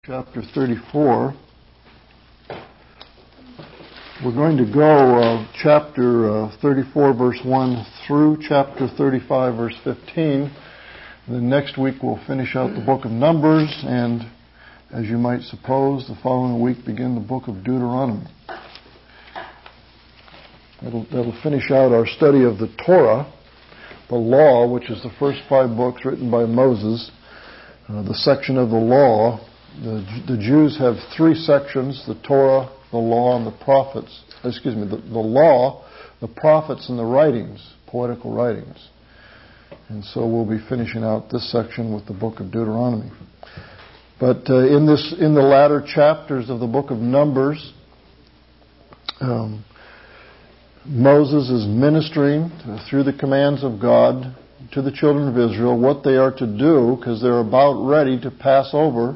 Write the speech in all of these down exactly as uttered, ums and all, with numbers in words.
Chapter thirty-four. We're going to go uh, chapter uh, thirty-four, verse one, through chapter thirty-five, verse fifteen. Then next week we'll finish out the book of Numbers, and as you might suppose, the following week begin the book of Deuteronomy. That'll, that'll finish out our study of the Torah, the law, which is the first five books written by Moses, uh, the section of the law. The, the Jews have three sections: the Torah, the law, and the prophets. Excuse me, the, the law, the prophets, and the writings, poetical writings. And so we'll be finishing out this section with the book of Deuteronomy. But uh, in this, in the latter chapters of the book of Numbers, um, Moses is ministering through the commands of God to the children of Israel what they are to do, because they're about ready to pass over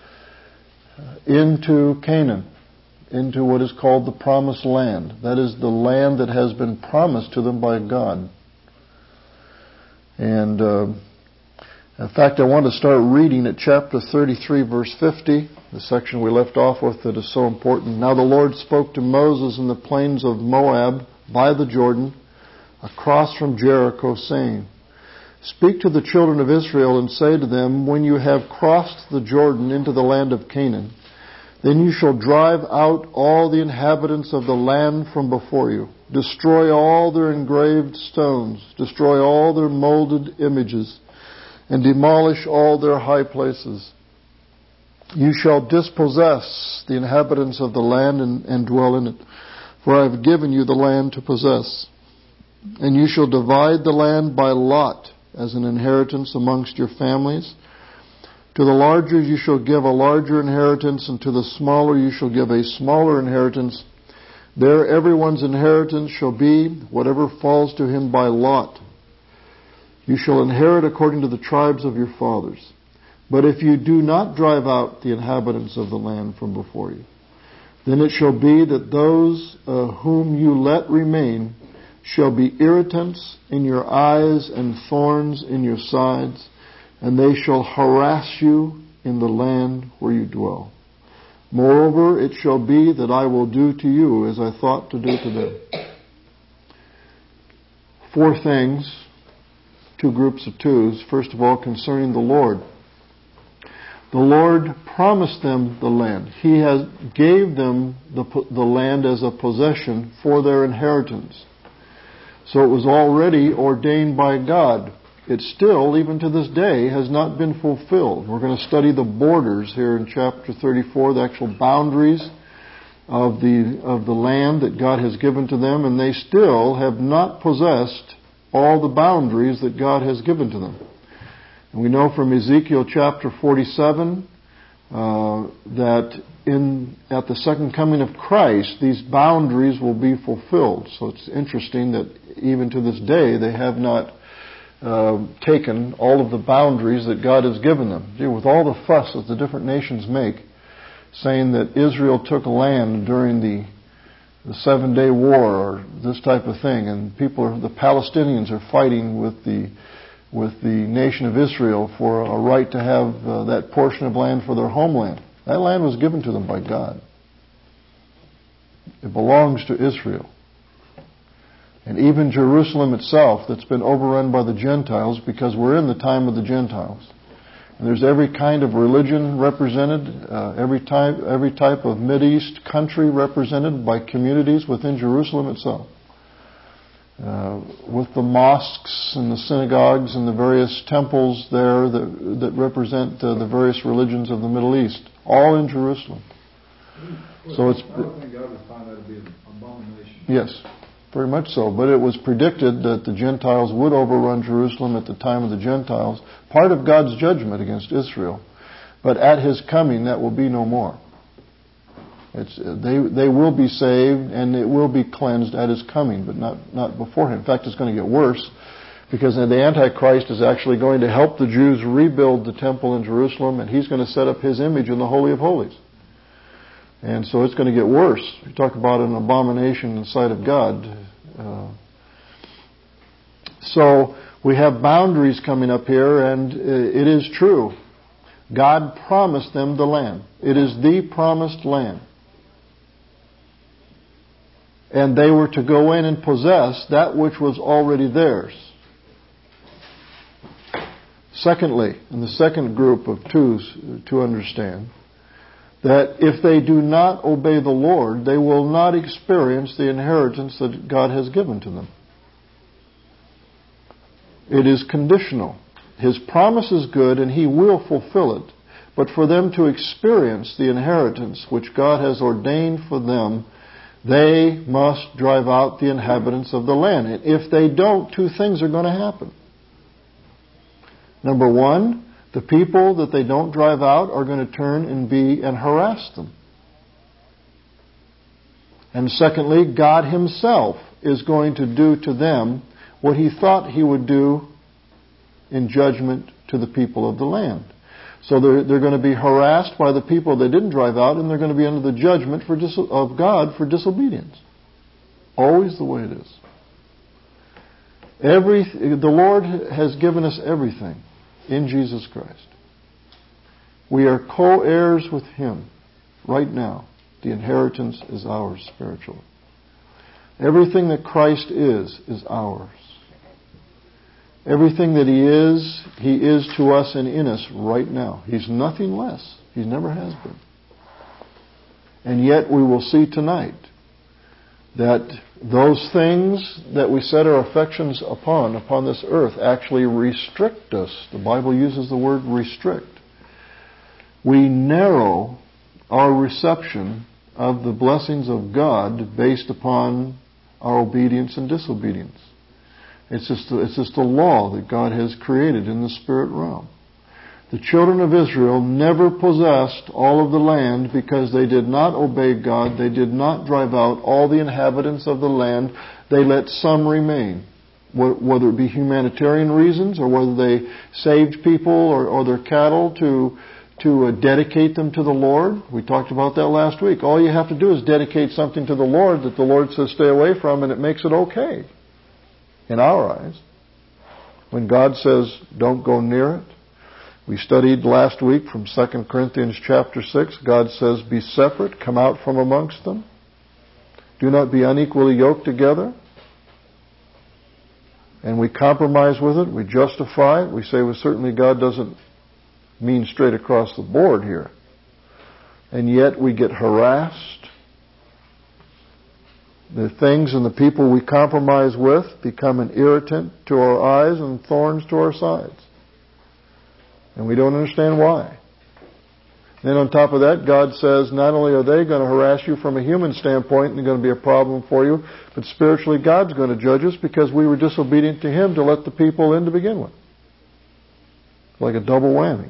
into Canaan, into what is called the Promised Land. That is the land that has been promised to them by God. And uh, in fact, I want to start reading at chapter thirty-three, verse fifty, the section we left off with that is so important. Now the Lord spoke to Moses in the plains of Moab by the Jordan, across from Jericho, saying, Speak to the children of Israel and say to them, when you have crossed the Jordan into the land of Canaan, then you shall drive out all the inhabitants of the land from before you. Destroy all their engraved stones, destroy all their molded images, and demolish all their high places. You shall dispossess the inhabitants of the land and, and dwell in it, for I have given you the land to possess. And you shall divide the land by lot, as an inheritance amongst your families. To the larger you shall give a larger inheritance, and to the smaller you shall give a smaller inheritance. There everyone's inheritance shall be whatever falls to him by lot. You shall inherit according to the tribes of your fathers. But if you do not drive out the inhabitants of the land from before you, then it shall be that those uh, whom you let remain shall be irritants in your eyes and thorns in your sides, and they shall harass you in the land where you dwell. Moreover, it shall be that I will do to you as I thought to do to them. Four things, two groups of twos. First of all, concerning the Lord. The Lord promised them the land. He has gave them the, the land as a possession for their inheritance. So it was already ordained by God. It still, even to this day, has not been fulfilled. We're going to study the borders here in chapter thirty-four, the actual boundaries of the of the land that God has given to them, and they still have not possessed all the boundaries that God has given to them. And we know from Ezekiel chapter forty-seven uh, that in at the second coming of Christ, these boundaries will be fulfilled. So it's interesting that even to this day, they have not uh, taken all of the boundaries that God has given them. Gee, with all the fuss that the different nations make, saying that Israel took land during the the Seven-Day War or this type of thing, and people, are, the Palestinians are fighting with the with the nation of Israel for a right to have uh, that portion of land for their homeland. That land was given to them by God. It belongs to Israel. And even Jerusalem itself, that's been overrun by the Gentiles, because we're in the time of the Gentiles. And there's every kind of religion represented, uh, every type, every type of Mideast country represented by communities within Jerusalem itself. Uh, with the mosques and the synagogues and the various temples there that, that represent uh, the various religions of the Middle East, all in Jerusalem. Well, so it's. I don't think God would find that to be an abomination. Yes, very much so. But it was predicted that the Gentiles would overrun Jerusalem at the time of the Gentiles, part of God's judgment against Israel. But at His coming, that will be no more. It's, they they will be saved and it will be cleansed at His coming, but not, not beforehand. In fact, it's going to get worse, because the Antichrist is actually going to help the Jews rebuild the temple in Jerusalem, and he's going to set up his image in the Holy of Holies. And so it's going to get worse. You talk about an abomination in the sight of God. Uh, so we have boundaries coming up here, and it is true God promised them the land. It is the promised land. And they were to go in and possess that which was already theirs. Secondly, and the second group of twos to understand, that if they do not obey the Lord, they will not experience the inheritance that God has given to them. It is conditional. His promise is good and He will fulfill it. But for them to experience the inheritance which God has ordained for them, they must drive out the inhabitants of the land. And if they don't, two things are going to happen. Number one, the people that they don't drive out are going to turn and be and harass them. And secondly, God Himself is going to do to them what He thought He would do in judgment to the people of the land. So they're, they're going to be harassed by the people they didn't drive out, and they're going to be under the judgment for dis- of God for disobedience. Always the way it is. Every, the Lord has given us everything in Jesus Christ. We are co-heirs with Him right now. The inheritance is ours spiritually. Everything that Christ is, is ours. Everything that He is, He is to us and in us right now. He's nothing less. He never has been. And yet we will see tonight that those things that we set our affections upon, upon this earth, actually restrict us. The Bible uses the word restrict. We narrow our reception of the blessings of God based upon our obedience and disobedience. It's just, a, it's just a law that God has created in the spirit realm. The children of Israel never possessed all of the land because they did not obey God. They did not drive out all the inhabitants of the land. They let some remain. Whether it be humanitarian reasons or whether they saved people or, or their cattle to, to uh, dedicate them to the Lord. We talked about that last week. All you have to do is dedicate something to the Lord that the Lord says stay away from, and it makes it okay. In our eyes. When God says don't go near it. We studied last week from Second Corinthians chapter six. God says be separate, come out from amongst them. Do not be unequally yoked together. And we compromise with it. We justify it. We say, well, certainly God doesn't mean straight across the board here. And yet we get harassed. The things and the people we compromise with become an irritant to our eyes and thorns to our sides. And we don't understand why. Then on top of that, God says not only are they going to harass you from a human standpoint and they're going to be a problem for you, but spiritually God's going to judge us because we were disobedient to Him to let the people in to begin with. Like a double whammy.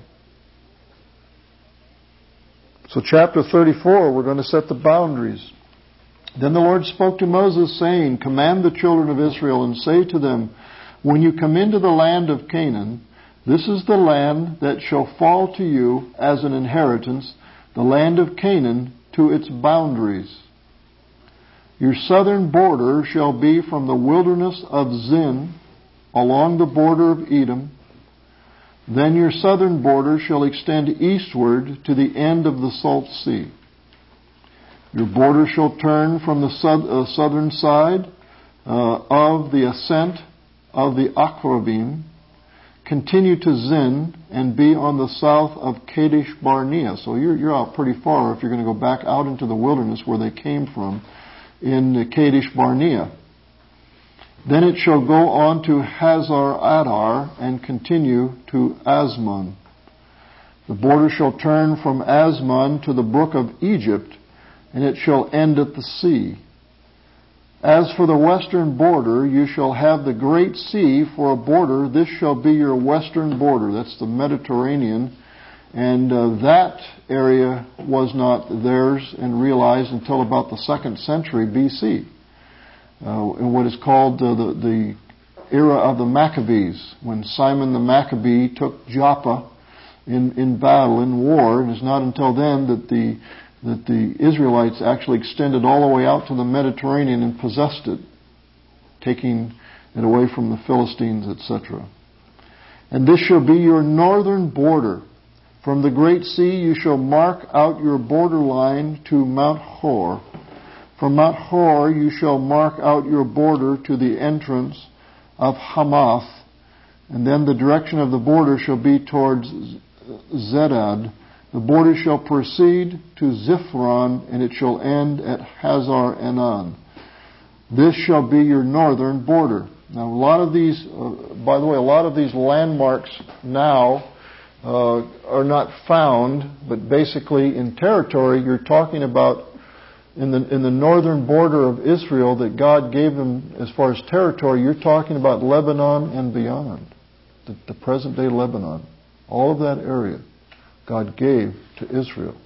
So chapter thirty-four, we're going to set the boundaries. Then the Lord spoke to Moses, saying, command the children of Israel and say to them, when you come into the land of Canaan, this is the land that shall fall to you as an inheritance, the land of Canaan to its boundaries. Your southern border shall be from the wilderness of Zin, along the border of Edom. Then your southern border shall extend eastward to the end of the Salt Sea. Your border shall turn from the sud- uh, southern side uh, of the ascent of the Akrabim, continue to Zin, and be on the south of Kadesh Barnea. So you're, you're out pretty far if you're going to go back out into the wilderness where they came from in Kadesh Barnea. Then it shall go on to Hazar Adar and continue to Asmon. The border shall turn from Asmon to the brook of Egypt, and it shall end at the sea. As for the western border, you shall have the great sea for a border. This shall be your western border. That's the Mediterranean. And uh, that area was not theirs and realized until about the second century B C. Uh, in what is called uh, the, the era of the Maccabees, when Simon the Maccabee took Joppa in, in battle, in war. And it's not until then that the that the Israelites actually extended all the way out to the Mediterranean and possessed it, taking it away from the Philistines, et cetera. And this shall be your northern border From the great sea you shall mark out your borderline to Mount Hor. From Mount Hor you shall mark out your border to the entrance of Hamath, and then the direction of the border shall be towards Zedad. The border shall proceed to Ziphron, and it shall end at Hazar Enan. This shall be your northern border. Now, a lot of these, uh, by the way, a lot of these landmarks now uh, are not found, but basically in territory, you're talking about in the in the northern border of Israel that God gave them as far as territory. You're talking about Lebanon and beyond, the, the present-day Lebanon. All of that area God gave to Israel.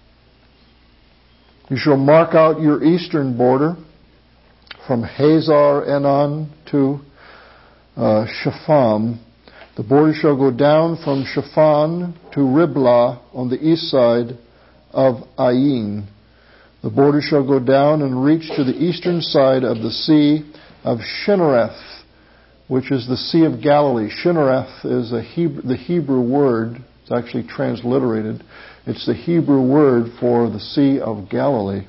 You shall mark out your eastern border from Hazar Enan to uh, Shepham. The border shall go down from Shaphan to Riblah on the east side of Ain. The border shall go down and reach to the eastern side of the Sea of Shinnereth, which is the Sea of Galilee. Shinnereth is a Hebrew, the Hebrew word. It's actually transliterated. It's the Hebrew word for the Sea of Galilee.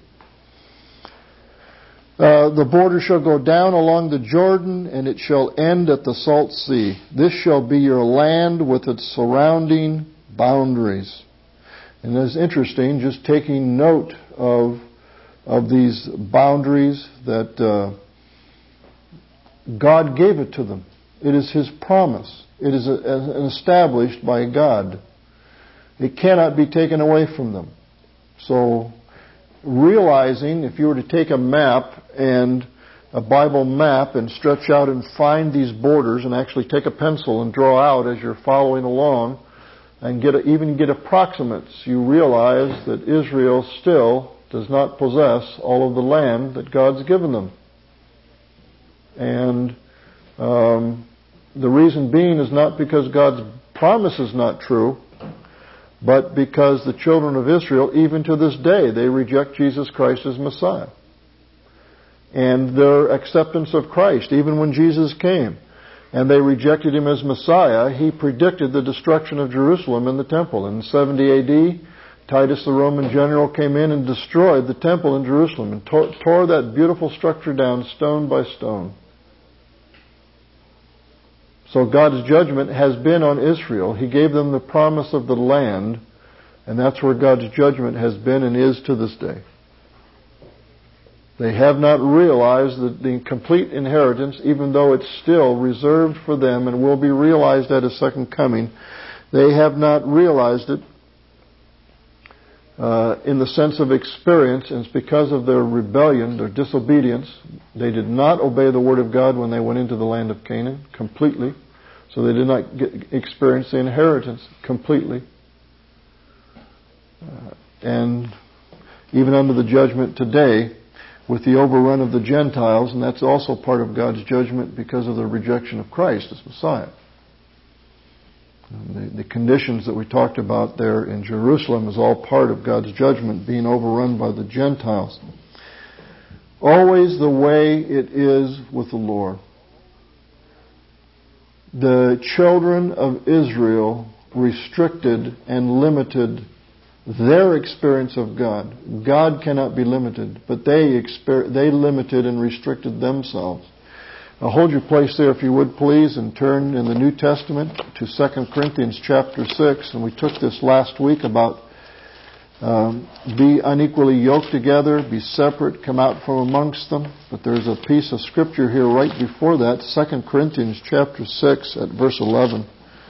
Uh, the border shall go down along the Jordan, and it shall end at the Salt Sea. This shall be your land with its surrounding boundaries. And it's interesting, just taking note of of these boundaries, that uh, God gave it to them. It is His promise. It is a, a, established by God. It cannot be taken away from them. So, realizing if you were to take a map and a Bible map and stretch out and find these borders and actually take a pencil and draw out as you're following along and get a, even get approximates, you realize that Israel still does not possess all of the land that God's given them. And um, the reason being is not because God's promise is not true, but because the children of Israel, even to this day, they reject Jesus Christ as Messiah. And their acceptance of Christ, even when Jesus came, and they rejected Him as Messiah, He predicted the destruction of Jerusalem and the temple. In seventy A D, Titus, the Roman general, came in and destroyed the temple in Jerusalem and tore, tore that beautiful structure down stone by stone. So God's judgment has been on Israel. He gave them the promise of the land, and that's where God's judgment has been and is to this day. They have not realized the, the complete inheritance, even though it's still reserved for them and will be realized at His second coming. They have not realized it uh, in the sense of experience, and it's because of their rebellion, their disobedience. They did not obey the Word of God when they went into the land of Canaan completely. So they did not get, experience the inheritance completely. Uh, and even under the judgment today, with the overrun of the Gentiles, and that's also part of God's judgment because of the rejection of Christ as Messiah. The, the conditions that we talked about there in Jerusalem is all part of God's judgment being overrun by the Gentiles. Always the way it is with the Lord. The children of Israel restricted and limited their experience of God. God cannot be limited, but they exper- they limited and restricted themselves. Now hold your place there if you would please, and turn in the New Testament to Second Corinthians chapter six. And we took this last week about um, be unequally yoked together, be separate, come out from amongst them. But there's a piece of scripture here right before that, Second Corinthians chapter six at verse eleven.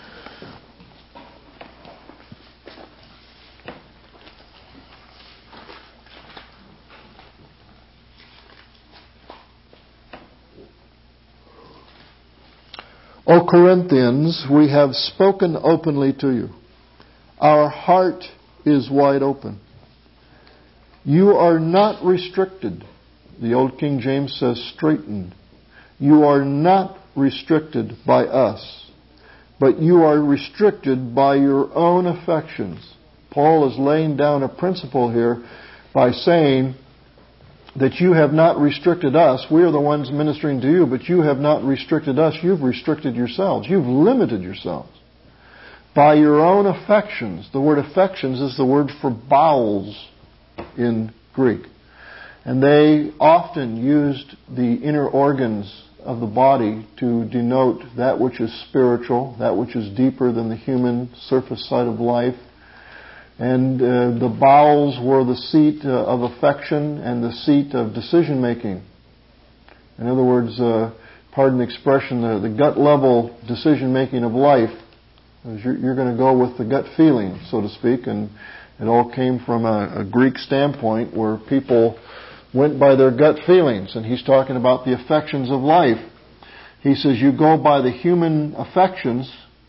O Corinthians, we have spoken openly to you. Our heart is wide open. You are not restricted. The old King James says straitened. You are not restricted by us, but you are restricted by your own affections. Paul is laying down a principle here by saying that you have not restricted us. We are the ones ministering to you, but you have not restricted us. You've restricted yourselves. You've limited yourselves by your own affections. The word affections is the word for bowels in Greek. And they often used the inner organs of the body to denote that which is spiritual, that which is deeper than the human surface side of life. And uh, the bowels were the seat uh, of affection and the seat of decision making. In other words, uh, pardon the expression, the, the gut level decision making of life. You're, you're going to go with the gut feeling, so to speak, and it all came from a, a Greek standpoint where people went by their gut feelings, and he's talking about the affections of life. He says you go by the human affections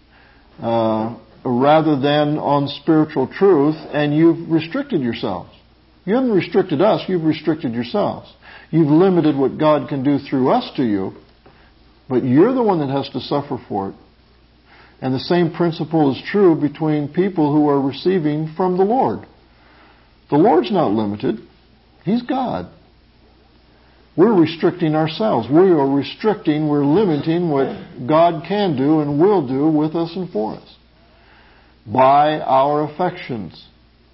uh, rather than on spiritual truth, and you've restricted yourselves. You haven't restricted us, you've restricted yourselves. You've limited what God can do through us to you, but you're the one that has to suffer for it. And the same principle is true between people who are receiving from the Lord. The Lord's not limited. He's God. We're restricting ourselves. We are restricting, we're limiting what God can do and will do with us and for us by our affections.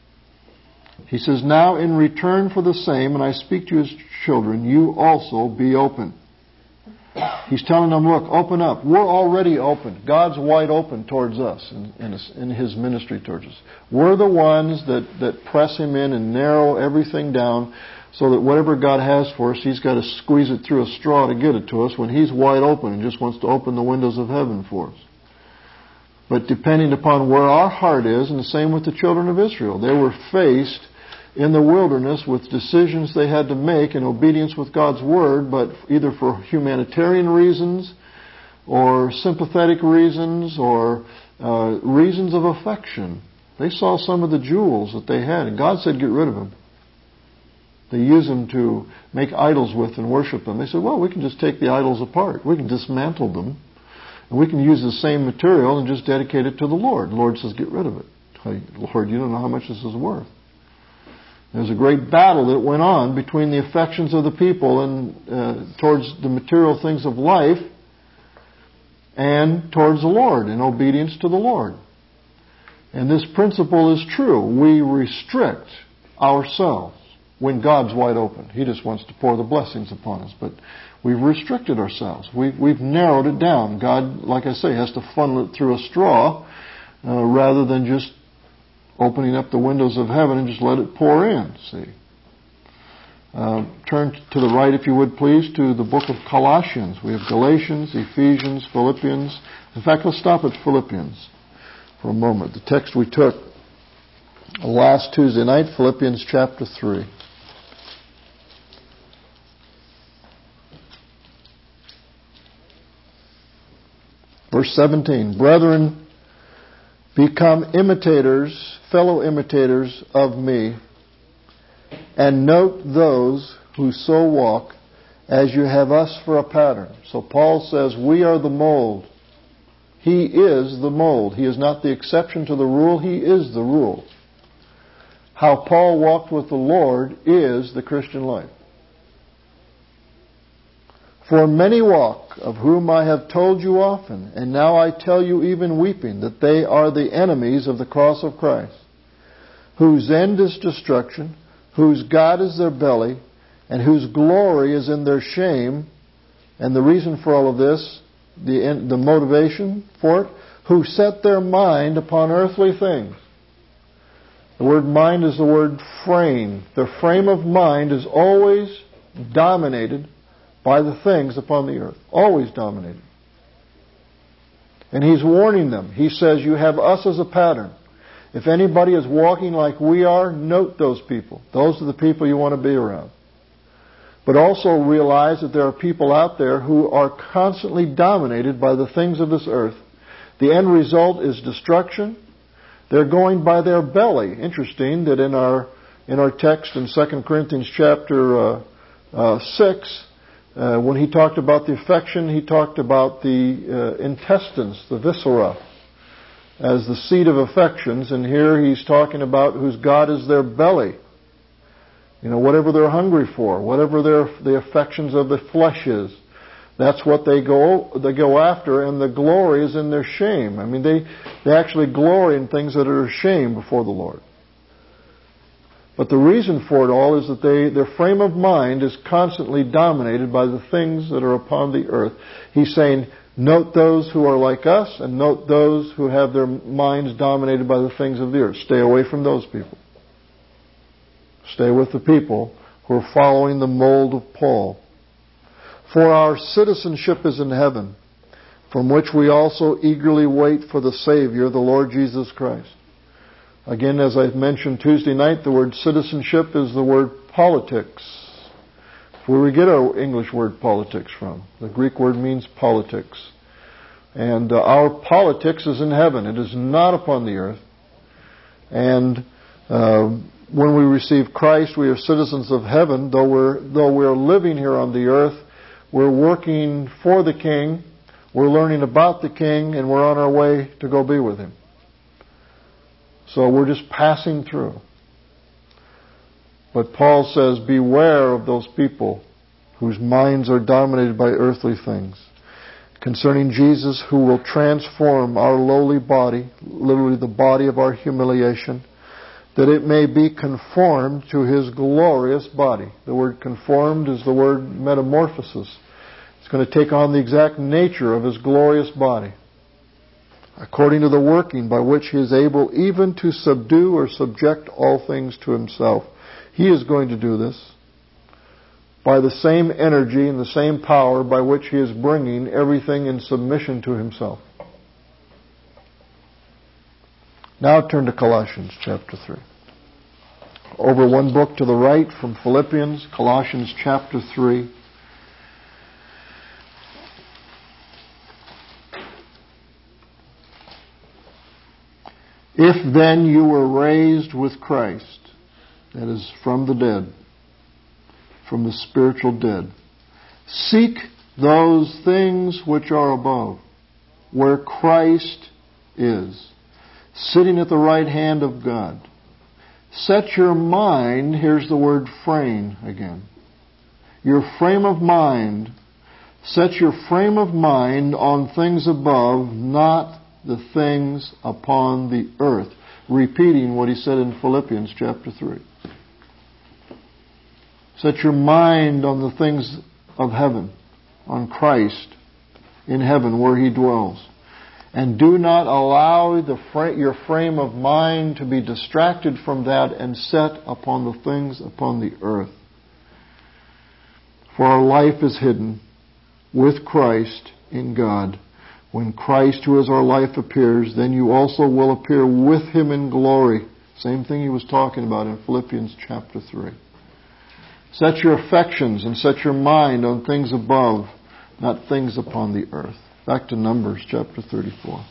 He says, now in return for the same, and I speak to you as children, you also be open. He's telling them, look, open up. We're already open. God's wide open towards us in, in, his, in His ministry towards us. We're the ones that, that press Him in and narrow everything down so that whatever God has for us, He's got to squeeze it through a straw to get it to us when He's wide open and just wants to open the windows of heaven for us. But depending upon where our heart is, and the same with the children of Israel, they were faced in the wilderness with decisions they had to make in obedience with God's Word, but either for humanitarian reasons or sympathetic reasons or uh, reasons of affection. They saw some of the jewels that they had, and God said, get rid of them. They used them to make idols with and worship them. They said, well, we can just take the idols apart. We can dismantle them, and we can use the same material and just dedicate it to the Lord. The Lord says, get rid of it. Lord, you don't know how much this is worth. There's a great battle that went on between the affections of the people and uh, towards the material things of life and towards the Lord in obedience to the Lord. And this principle is true. We restrict ourselves when God's wide open. He just wants to pour the blessings upon us. But we've restricted ourselves. We've, we've narrowed it down. God, like I say, has to funnel it through a straw uh, rather than just opening up the windows of heaven and just let it pour in, see. Uh, turn to the right, if you would, please, to the book of Colossians. We have Galatians, Ephesians, Philippians. In fact, let's stop at Philippians for a moment. The text we took last Tuesday night, Philippians chapter three. Verse seventeen, brethren, become imitators, fellow imitators of me, and note those who so walk as you have us for a pattern. So Paul says we are the mold. He is the mold. He is not the exception to the rule. He is the rule. How Paul walked with the Lord is the Christian life. For many walk, of whom I have told you often, and now I tell you even weeping, that they are the enemies of the cross of Christ, whose end is destruction, whose God is their belly, and whose glory is in their shame. And the reason for all of this, the, the motivation for it, who set their mind upon earthly things. The word mind is the word frame. Their frame of mind is always dominated by the things upon the earth. Always dominated. And he's warning them. He says, you have us as a pattern. If anybody is walking like we are, note those people. Those are the people you want to be around. But also realize that there are people out there who are constantly dominated by the things of this earth. The end result is destruction. They're going by their belly. Interesting that in our in our text in Second Corinthians chapter uh, uh, six, uh, when he talked about the affection, he talked about the uh, intestines, the viscera, as the seat of affections. And here he's talking about whose God is their belly. You know, whatever they're hungry for, whatever their the affections of the flesh is, That's what they go they go after, and the glory is in their shame. I mean, they, they actually glory in things that are a shame before the Lord. But the reason for it all is that they, their frame of mind is constantly dominated by the things that are upon the earth. He's saying, note those who are like us, and note those who have their minds dominated by the things of the earth. Stay away from those people. Stay with the people who are following the mold of Paul. For our citizenship is in heaven, from which we also eagerly wait for the Savior, the Lord Jesus Christ. Again, as I mentioned Tuesday night, the word citizenship is the word politics. Where we get our English word politics from. The Greek word means politics. And uh, our politics is in heaven. It is not upon the earth. And uh, when we receive Christ, we are citizens of heaven. Though we're, though we're living here on the earth, we're working for the King, we're learning about the King, and we're on our way to go be with Him. So we're just passing through. But Paul says, beware of those people whose minds are dominated by earthly things. Concerning Jesus, who will transform our lowly body, literally the body of our humiliation, that it may be conformed to His glorious body. The word conformed is the word metamorphosis. It's going to take on the exact nature of His glorious body, according to the working by which He is able even to subdue or subject all things to Himself. He is going to do this by the same energy and the same power by which He is bringing everything in submission to Himself. Now turn to Colossians chapter three. Over one book to the right from Philippians, Colossians chapter three. If then you were raised with Christ, that is from the dead, from the spiritual dead, seek those things which are above, where Christ is, sitting at the right hand of God. Set your mind, here's the word frame again, your frame of mind, set your frame of mind on things above, not the things upon the earth. Repeating what he said in Philippians chapter three. Set your mind on the things of heaven, on Christ in heaven where He dwells. And do not allow the fra- your frame of mind to be distracted from that and set upon the things upon the earth. For our life is hidden with Christ in God. When Christ, who is our life, appears, then you also will appear with Him in glory. Same thing he was talking about in Philippians chapter three. Set your affections and set your mind on things above, not things upon the earth. Back to Numbers chapter thirty-four.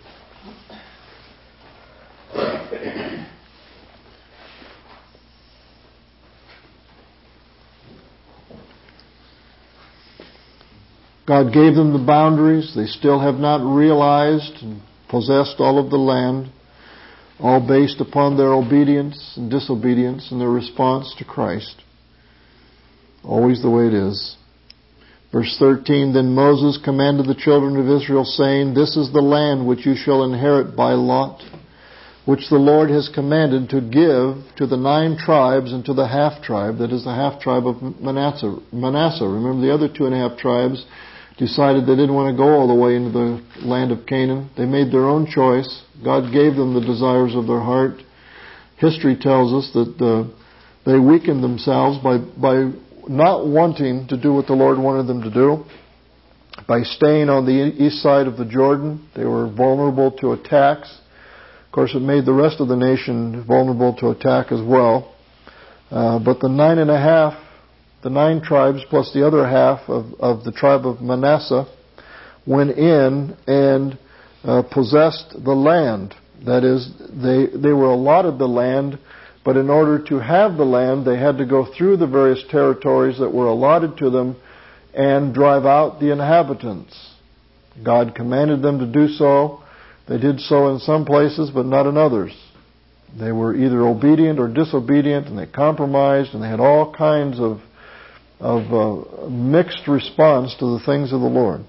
God gave them the boundaries. They still have not realized and possessed all of the land, all based upon their obedience and disobedience and their response to Christ. Always the way it is. Verse thirteen, Then Moses commanded the children of Israel, saying, This is the land which you shall inherit by lot, which the Lord has commanded to give to the nine tribes and to the half-tribe, that is the half-tribe of Manasseh. Manasseh. Remember, the other two and a half tribes decided they didn't want to go all the way into the land of Canaan. They made their own choice. God gave them the desires of their heart. History tells us that uh, they weakened themselves by by not wanting to do what the Lord wanted them to do. By staying on the east side of the Jordan, they were vulnerable to attacks. Of course, it made the rest of the nation vulnerable to attack as well. Uh, but the nine and a half, the nine tribes plus the other half of, of the tribe of Manasseh went in and uh, possessed the land. That is, they, they were allotted the land, but in order to have the land, they had to go through the various territories that were allotted to them and drive out the inhabitants. God commanded them to do so. They did so in some places, but not in others. They were either obedient or disobedient, and they compromised, and they had all kinds of of uh, mixed response to the things of the Lord.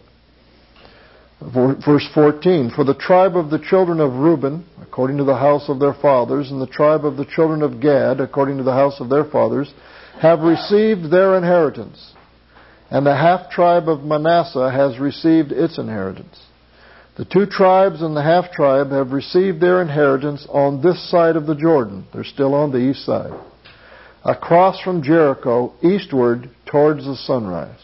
Verse fourteen, for the tribe of the children of Reuben, according to the house of their fathers, and the tribe of the children of Gad, according to the house of their fathers, have received their inheritance. And the half-tribe of Manasseh has received its inheritance. The two tribes and the half-tribe have received their inheritance on this side of the Jordan. They're still on the east side. Across from Jericho, eastward towards the sunrise.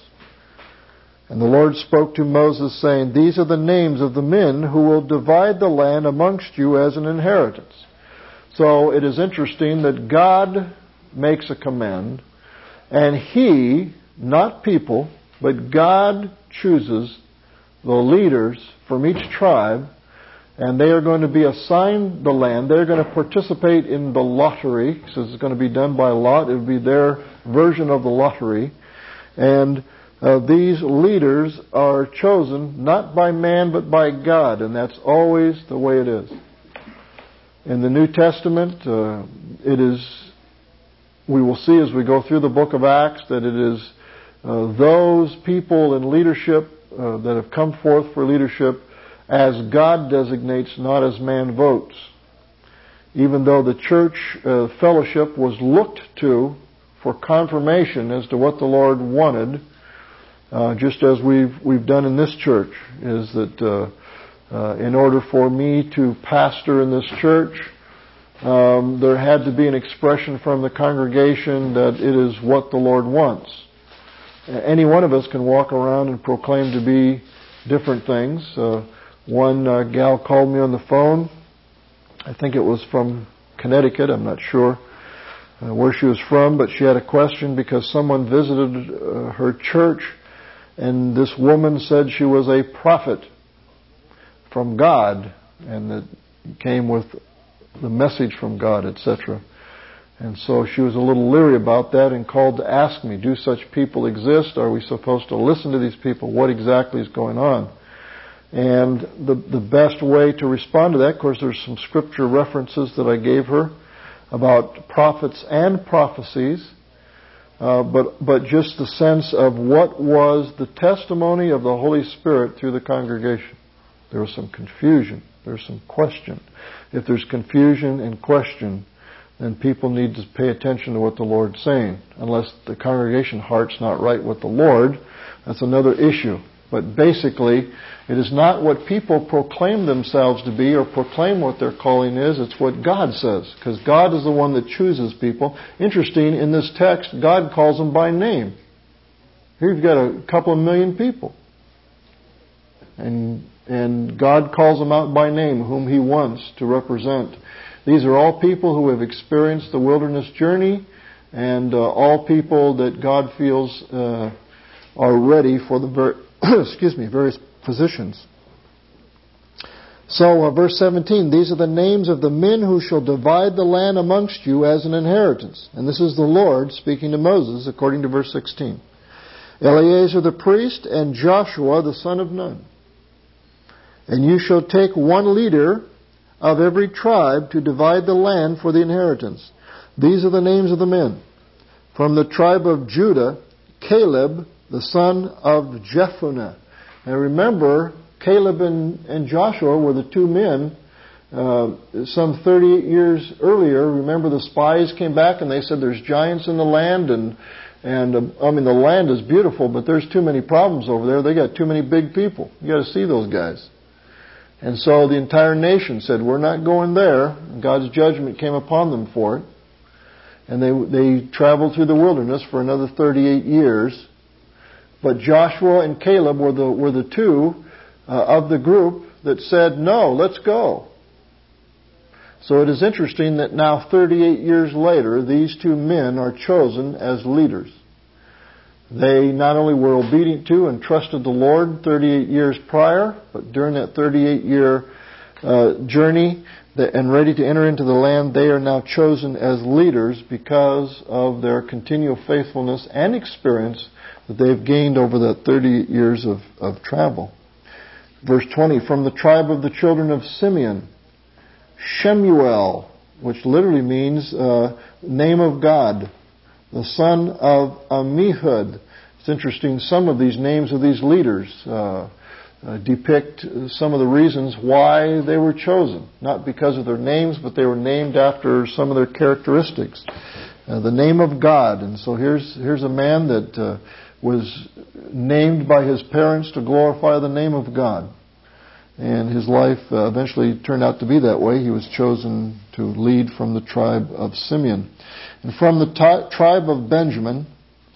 And the Lord spoke to Moses, saying, these are the names of the men who will divide the land amongst you as an inheritance. So it is interesting that God makes a command, and He, not people, but God chooses the leaders from each tribe, and they are going to be assigned the land. They're going to participate in the lottery, so it's going to be done by lot. It will be their version of the lottery. And Uh, these leaders are chosen not by man but by God, and that's always the way it is. In the New Testament, uh, it is, we will see as we go through the book of Acts, that it is uh, those people in leadership uh, that have come forth for leadership as God designates, not as man votes. Even though the church uh, fellowship was looked to for confirmation as to what the Lord wanted, Uh, just as we've we've done in this church, is that uh, uh, in order for me to pastor in this church, um, there had to be an expression from the congregation that it is what the Lord wants. Any one of us can walk around and proclaim to be different things. Uh, one uh, gal called me on the phone. I think it was from Connecticut. I'm not sure uh, where she was from, but she had a question because someone visited uh, her church. And this woman said she was a prophet from God, and that came with the message from God, et cetera. And so she was a little leery about that and called to ask me, do such people exist? Are we supposed to listen to these people? What exactly is going on? And the, the best way to respond to that, of course, there's some scripture references that I gave her about prophets and prophecies. Uh, but but just the sense of what was the testimony of the Holy Spirit through the congregation. There was some confusion. There was some question. If there's confusion and question, then people need to pay attention to what the Lord's saying. Unless the congregation heart's not right with the Lord, that's another issue. But basically, it is not what people proclaim themselves to be or proclaim what their calling is. It's what God says. Because God is the one that chooses people. Interesting, in this text, God calls them by name. Here you've got a couple of million people. And, and God calls them out by name, whom He wants to represent. These are all people who have experienced the wilderness journey, and uh, all people that God feels uh, are ready for the ver- excuse me, various positions. So, uh, verse seventeen, these are the names of the men who shall divide the land amongst you as an inheritance. And this is the Lord speaking to Moses, according to verse sixteen. Eleazar the priest and Joshua the son of Nun. And you shall take one leader of every tribe to divide the land for the inheritance. These are the names of the men. From the tribe of Judah, Caleb the son of Jephunneh. Now remember, Caleb and, and Joshua were the two men uh, some thirty-eight years earlier. Remember, the spies came back and they said there's giants in the land, and and uh, I mean the land is beautiful, but there's too many problems over there. They got too many big people. You got to see those guys. And so the entire nation said, we're not going there. God's judgment came upon them for it. And they they traveled through the wilderness for another thirty-eight years. But Joshua and Caleb were the were the two uh, of the group that said, no, let's go. So it is interesting that now thirty-eight years later, these two men are chosen as leaders. They not only were obedient to and trusted the Lord thirty-eight years prior, but during that thirty-eight year uh, journey and ready to enter into the land, they are now chosen as leaders because of their continual faithfulness and experience that they've gained over that thirty years of, of travel. Verse twenty, from the tribe of the children of Simeon, Shemuel, which literally means uh, name of God, the son of Ammihud. It's interesting, some of these names of these leaders uh, uh, depict some of the reasons why they were chosen. Not because of their names, but they were named after some of their characteristics. Uh, the name of God. And so here's here's a man that uh, was named by his parents to glorify the name of God. And his life uh, eventually turned out to be that way. He was chosen to lead from the tribe of Simeon. And from the t- tribe of Benjamin,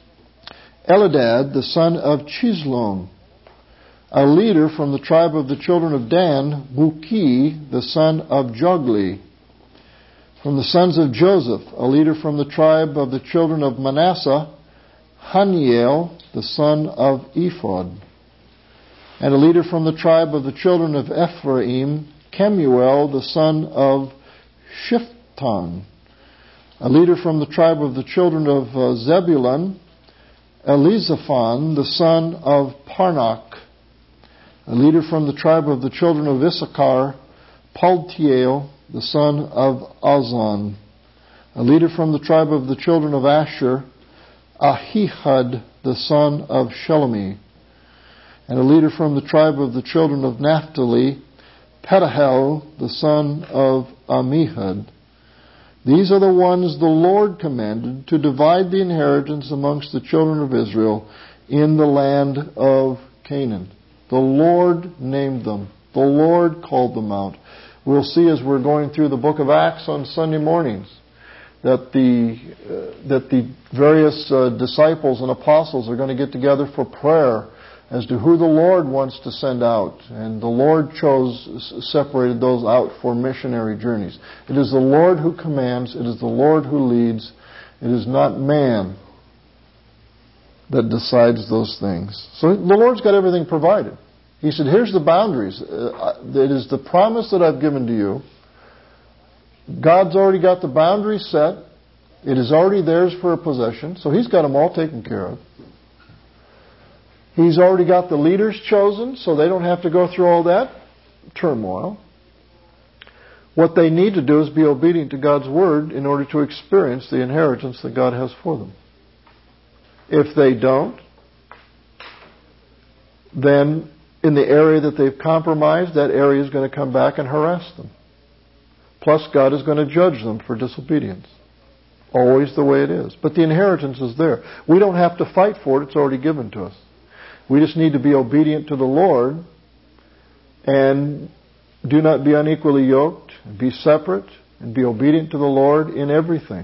Eladad, the son of Chislon. A leader from the tribe of the children of Dan, Buki, the son of Jogli. From the sons of Joseph, a leader from the tribe of the children of Manasseh, Haniel, the son of Ephod. And a leader from the tribe of the children of Ephraim, Kemuel, the son of Shiftan. A leader from the tribe of the children of uh, Zebulun, Elizaphan, the son of Parnak. A leader from the tribe of the children of Issachar, Paltiel, the son of Azan. A leader from the tribe of the children of Asher, Ahihud, the son of Shelomi. And a leader from the tribe of the children of Naphtali, Pedahel, the son of Ammihud. These are the ones the Lord commanded to divide the inheritance amongst the children of Israel in the land of Canaan. The Lord named them. The Lord called them out. We'll see as we're going through the book of Acts on Sunday mornings that the uh, that the various uh, disciples and apostles are going to get together for prayer as to who the Lord wants to send out. And the Lord chose, separated those out for missionary journeys. It is the Lord who commands. It is the Lord who leads. It is not man that decides those things. So the Lord's got everything provided. He said, here's the boundaries. Uh, it is the promise that I've given to you. God's already got the boundaries set. It is already theirs for a possession. So He's got them all taken care of. He's already got the leaders chosen, so they don't have to go through all that turmoil. What they need to do is be obedient to God's Word in order to experience the inheritance that God has for them. If they don't, then in the area that they've compromised, that area is going to come back and harass them. Plus, God is going to judge them for disobedience. Always the way it is. But the inheritance is there. We don't have to fight for it. It's already given to us. We just need to be obedient to the Lord and do not be unequally yoked. Be separate and be obedient to the Lord in everything.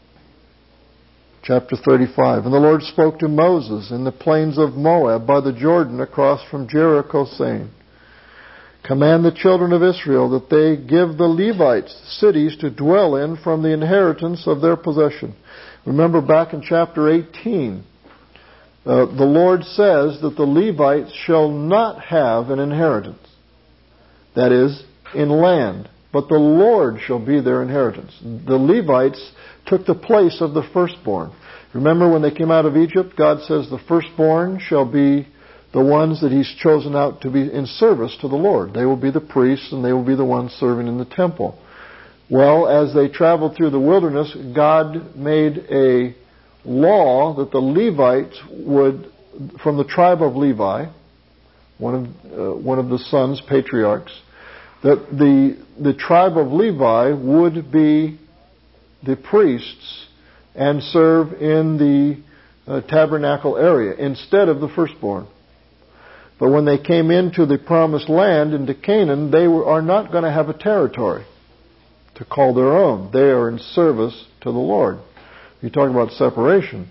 Chapter thirty-five. And the Lord spoke to Moses in the plains of Moab by the Jordan across from Jericho, saying, Command the children of Israel that they give the Levites cities to dwell in from the inheritance of their possession. Remember back in chapter eighteen, uh, the Lord says that the Levites shall not have an inheritance. That is, in land. But the Lord shall be their inheritance. The Levites took the place of the firstborn. Remember when they came out of Egypt, God says the firstborn shall be the ones that He's chosen out to be in service to the Lord. They will be the priests and they will be the ones serving in the temple. Well, as they traveled through the wilderness, God made a law that the Levites would, from the tribe of Levi, one of uh, one of the sons, patriarchs, that the the tribe of Levi would be the priests and serve in the uh, tabernacle area instead of the firstborn. But when they came into the promised land, into Canaan, they were, are not going to have a territory to call their own. They are in service to the Lord. You talk about separation.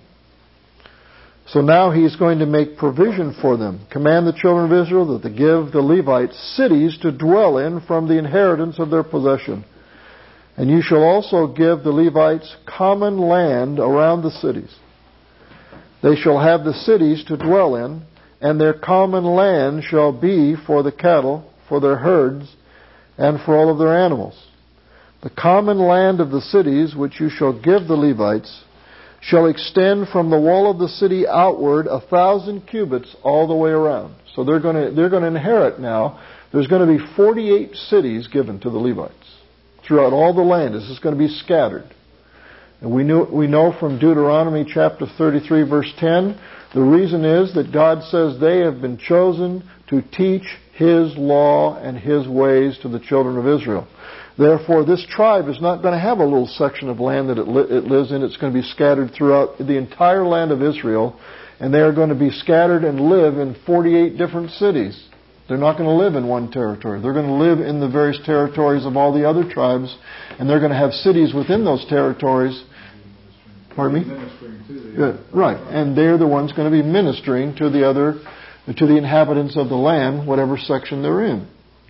So now He's going to make provision for them. Command the children of Israel that they give the Levites cities to dwell in from the inheritance of their possession. And you shall also give the Levites common land around the cities. They shall have the cities to dwell in, and their common land shall be for the cattle, for their herds, and for all of their animals. The common land of the cities which you shall give the Levites shall extend from the wall of the city outward a thousand cubits all the way around. So they're going to they're going to inherit now. There's going to be forty-eight cities given to the Levites throughout all the land. This is going to be scattered. And we knew, we know from Deuteronomy chapter thirty-three verse ten, the reason is that God says they have been chosen to teach His law and His ways to the children of Israel. Therefore, this tribe is not going to have a little section of land that it, li- it lives in. It's going to be scattered throughout the entire land of Israel, and they are going to be scattered and live in forty-eight different cities. They're not going to live in one territory. They're going to live in the various territories of all the other tribes, and they're going to have cities within those territories. Pardon me? Yeah, right. And they're the ones going to be ministering to the other, to the inhabitants of the land, whatever section they're in.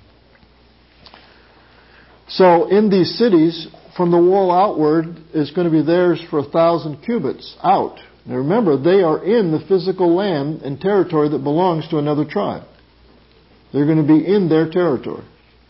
So in these cities, from the wall outward is going to be theirs for a thousand cubits out. Now remember, they are in the physical land and territory that belongs to another tribe. They're going to be in their territory.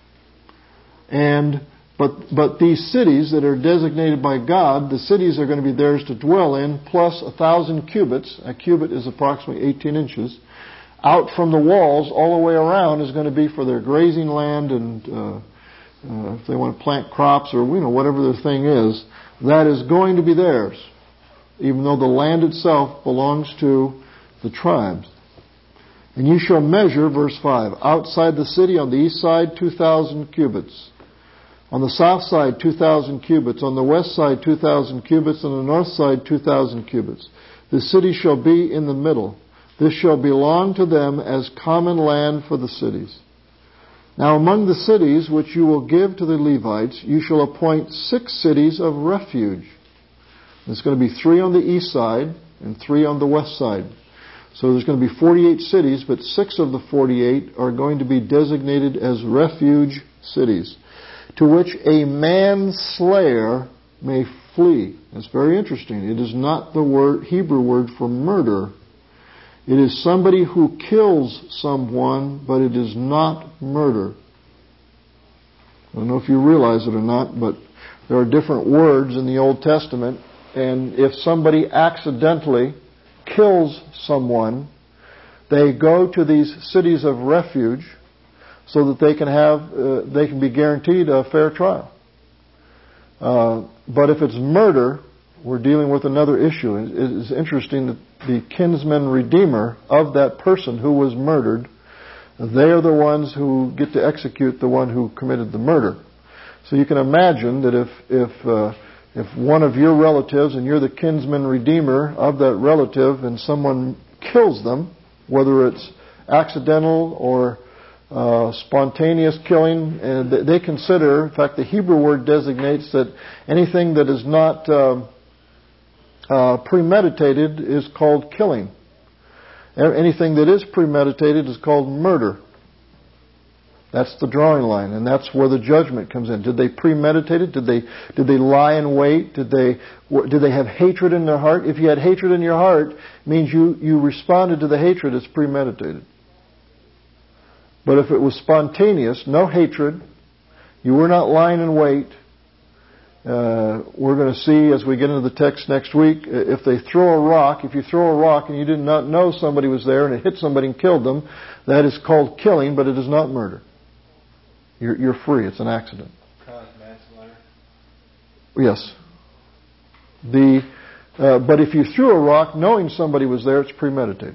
And but but these cities that are designated by God, the cities are going to be theirs to dwell in, plus a thousand cubits. A cubit is approximately eighteen inches. Out from the walls, all the way around, is going to be for their grazing land and uh, uh, if they want to plant crops or you know whatever their thing is, that is going to be theirs, even though the land itself belongs to the tribes. And you shall measure, verse five, outside the city on the east side two thousand cubits. On the south side, two thousand cubits. On the west side, two thousand cubits. On the north side, two thousand cubits. The city shall be in the middle. This shall belong to them as common land for the cities. Now among the cities which you will give to the Levites, you shall appoint six cities of refuge. There's going to be three on the east side and three on the west side. So there's going to be forty-eight cities, but six of the forty-eight are going to be designated as refuge cities, to which a manslayer may flee. That's very interesting. It is not the word Hebrew word for murder. It is somebody who kills someone, but it is not murder. I don't know if you realize it or not, but there are different words in the Old Testament, and if somebody accidentally kills someone, they go to these cities of refuge so that they can have, uh, they can be guaranteed a fair trial. Uh, but if it's murder, we're dealing with another issue. It's interesting that the kinsman redeemer of that person who was murdered, they are the ones who get to execute the one who committed the murder. So you can imagine that if if uh, if one of your relatives and you're the kinsman redeemer of that relative and someone kills them, whether it's accidental or uh, spontaneous killing, and they consider, in fact, the Hebrew word designates that anything that is not uh, uh, premeditated is called killing. Anything that is premeditated is called murder. That's the drawing line, and that's where the judgment comes in. Did they premeditate it? Did they did they lie in wait? Did they did they have hatred in their heart? If you had hatred in your heart, it means you, you responded to the hatred as premeditated. But if it was spontaneous, no hatred, you were not lying in wait, uh, we're going to see as we get into the text next week, if they throw a rock, if you throw a rock and you did not know somebody was there and it hit somebody and killed them, that is called killing, but it is not murder. You're, you're free. It's an accident. Cause manslaughter. Yes. The uh, but if you threw a rock knowing somebody was there, it's premeditated.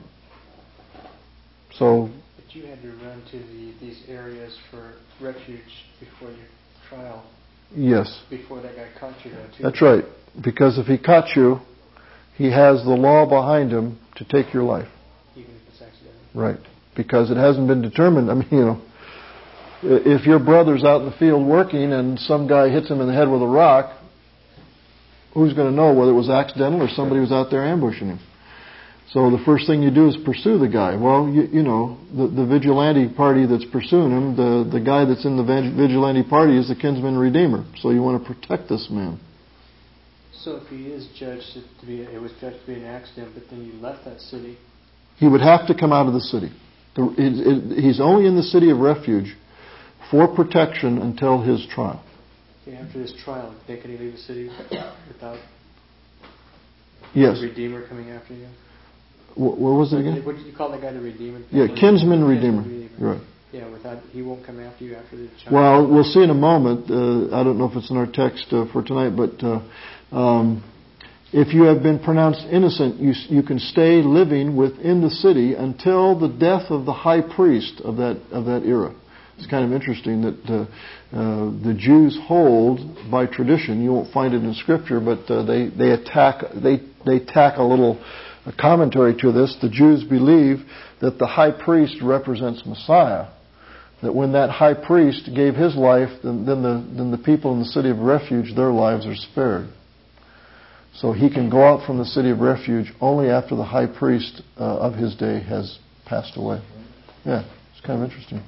So. But you had to run to the, these areas for refuge before your trial. Yes. Before that guy caught you, though, too. That's right. Because if he caught you, he has the law behind him to take your life. Even if it's accidental. Right. Because it hasn't been determined. I mean, you know, if your brother's out in the field working and some guy hits him in the head with a rock, who's going to know whether it was accidental or somebody was out there ambushing him? So the first thing you do is pursue the guy. Well, you, you know, the, the vigilante party that's pursuing him, the, the guy that's in the vigilante party is the kinsman redeemer. So you want to protect this man. So if he is judged to be, it was judged to be an accident, but then you left that city. He would have to come out of the city. The, it, it, he's only in the city of refuge for protection until his trial. Okay, after his trial, then can he leave the city without yes. the redeemer coming after you? Where was it again? What did you call that guy, the redeemer? Yeah, kinsman redeemer. redeemer. Right. Yeah, without he won't come after you after the child. Well, we'll see in a moment. Uh, I don't know if it's in our text uh, for tonight, but uh, um, If you have been pronounced innocent, you, you can stay living within the city until the death of the high priest of that of that era. It's kind of interesting that uh, uh, the Jews hold, by tradition, you won't find it in Scripture, but uh, they they attack they they tack a little commentary to this. The Jews believe that the high priest represents Messiah. That when that high priest gave his life, then, then the then the people in the city of refuge, their lives are spared. So he can go out from the city of refuge only after the high priest uh, of his day has passed away. Yeah, it's kind of interesting.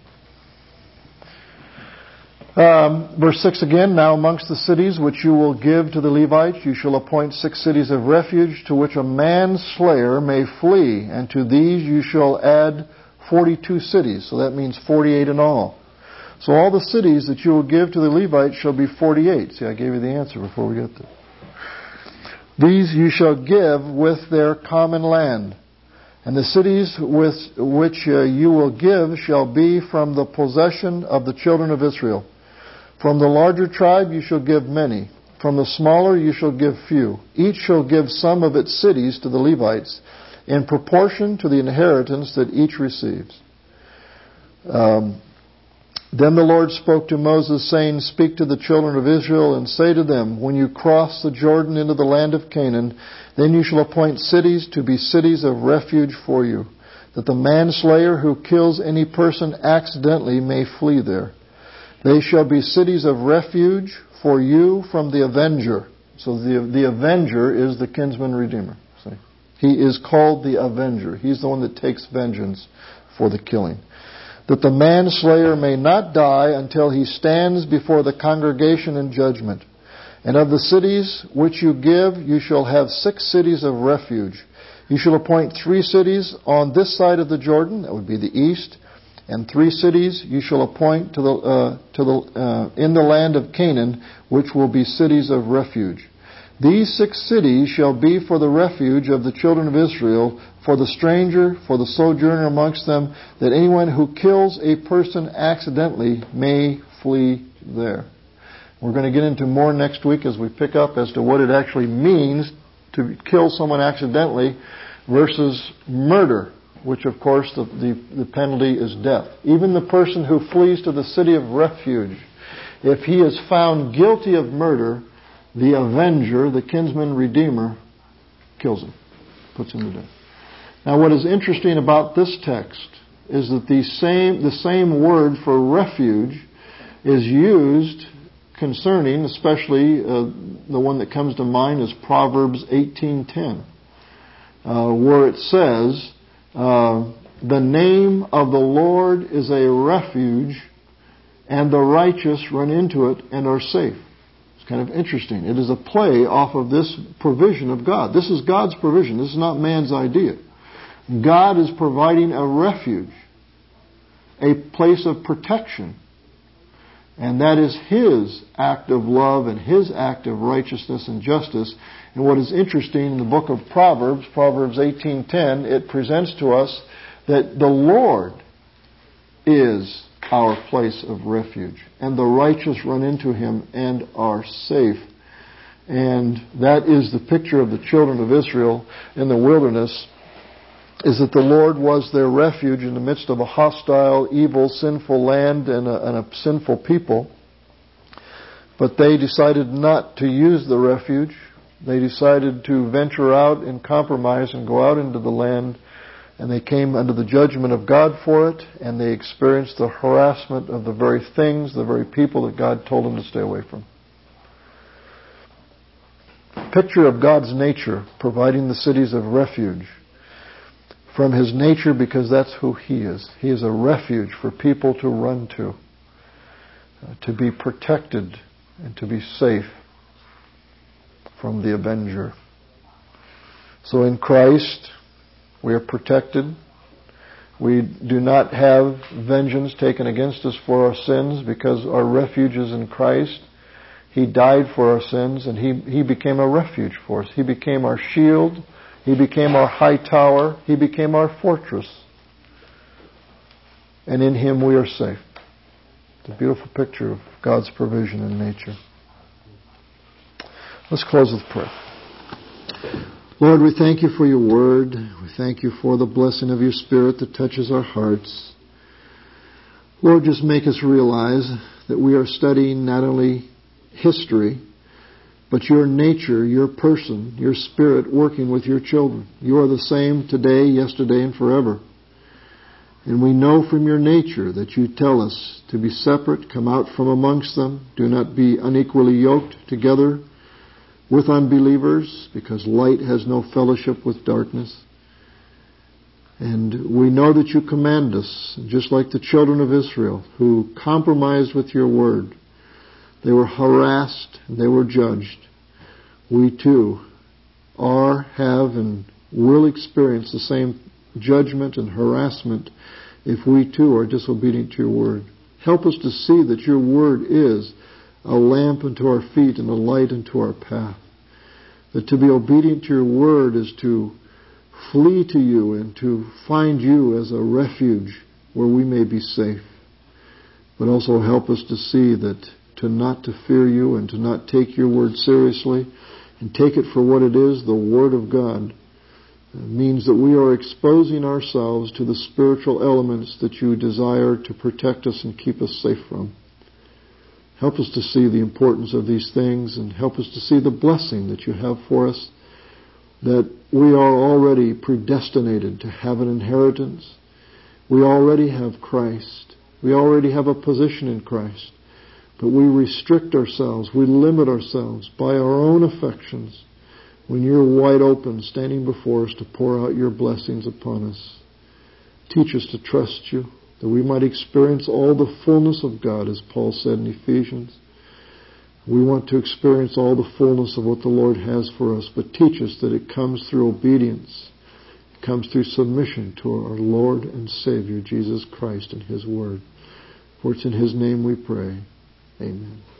Um, verse six again, now amongst the cities which you will give to the Levites, you shall appoint six cities of refuge to which a manslayer may flee, and to these you shall add forty-two cities. So that means forty-eight in all. So all the cities that you will give to the Levites shall be forty-eight. See, I gave you the answer before we get there. These you shall give with their common land. And the cities with which uh, you will give shall be from the possession of the children of Israel. From the larger tribe you shall give many. From the smaller you shall give few. Each shall give some of its cities to the Levites in proportion to the inheritance that each receives. Um, Then the Lord spoke to Moses, saying, Speak to the children of Israel, and say to them, When you cross the Jordan into the land of Canaan, then you shall appoint cities to be cities of refuge for you, that the manslayer who kills any person accidentally may flee there. They shall be cities of refuge for you from the avenger. So the, the avenger is the kinsman redeemer. See? He is called the avenger. He's the one that takes vengeance for the killing. That the manslayer may not die until he stands before the congregation in judgment. And of the cities which you give, you shall have six cities of refuge. You shall appoint three cities on this side of the Jordan, that would be the east, and three cities you shall appoint to the uh, to the uh, in the land of Canaan, which will be cities of refuge. These six cities shall be for the refuge of the children of Israel, for the stranger, for the sojourner amongst them, that anyone who kills a person accidentally may flee there. We're going to get into more next week as we pick up as to what it actually means to kill someone accidentally versus murder, which of course the, the, the penalty is death. Even the person who flees to the city of refuge, if he is found guilty of murder, the avenger, the kinsman redeemer, kills him, puts him to death. Now what is interesting about this text is that the same, the same word for refuge is used concerning, especially uh, the one that comes to mind is Proverbs eighteen ten, uh, where it says, uh, the name of the Lord is a refuge, and the righteous run into it and are safe. Kind of interesting. It is a play off of this provision of God. This is God's provision. This is not man's idea. God is providing a refuge, a place of protection. And that is His act of love and His act of righteousness and justice. And what is interesting in the book of Proverbs, Proverbs eighteen ten, it presents to us that the Lord is our place of refuge, and the righteous run into Him and are safe. And that is the picture of the children of Israel in the wilderness, is that the Lord was their refuge in the midst of a hostile, evil, sinful land and a, and a sinful people. But they decided not to use the refuge. They decided to venture out and compromise and go out into the land. And they came under the judgment of God for it, and they experienced the harassment of the very things, the very people that God told them to stay away from. Picture of God's nature, providing the cities of refuge. From His nature, because that's who He is. He is a refuge for people to run to, uh, to be protected and to be safe from the avenger. So in Christ, we are protected. We do not have vengeance taken against us for our sins because our refuge is in Christ. He died for our sins and He, he became a refuge for us. He became our shield. He became our high tower. He became our fortress. And in Him we are safe. It's a beautiful picture of God's provision in nature. Let's close with prayer. Lord, we thank you for your word. We thank you for the blessing of your Spirit that touches our hearts. Lord, just make us realize that we are studying not only history, but your nature, your person, your Spirit working with your children. You are the same today, yesterday, and forever. And we know from your nature that you tell us to be separate, come out from amongst them, do not be unequally yoked together with unbelievers, because light has no fellowship with darkness. And we know that you command us, just like the children of Israel, who compromised with your word. They were harassed and they were judged. We too are, have, and will experience the same judgment and harassment if we too are disobedient to your word. Help us to see that your word is a lamp unto our feet and a light unto our path. That to be obedient to your word is to flee to you and to find you as a refuge where we may be safe. But also help us to see that to not to fear you and to not take your word seriously and take it for what it is, the word of God, means that we are exposing ourselves to the spiritual elements that you desire to protect us and keep us safe from. Help us to see the importance of these things and help us to see the blessing that you have for us, that we are already predestinated to have an inheritance. We already have Christ. We already have a position in Christ. But we restrict ourselves, we limit ourselves by our own affections when you're wide open, standing before us to pour out your blessings upon us. Teach us to trust you, that we might experience all the fullness of God, as Paul said in Ephesians. We want to experience all the fullness of what the Lord has for us, but teach us that it comes through obedience. It comes through submission to our Lord and Savior, Jesus Christ, and His Word. For it's in His name we pray. Amen.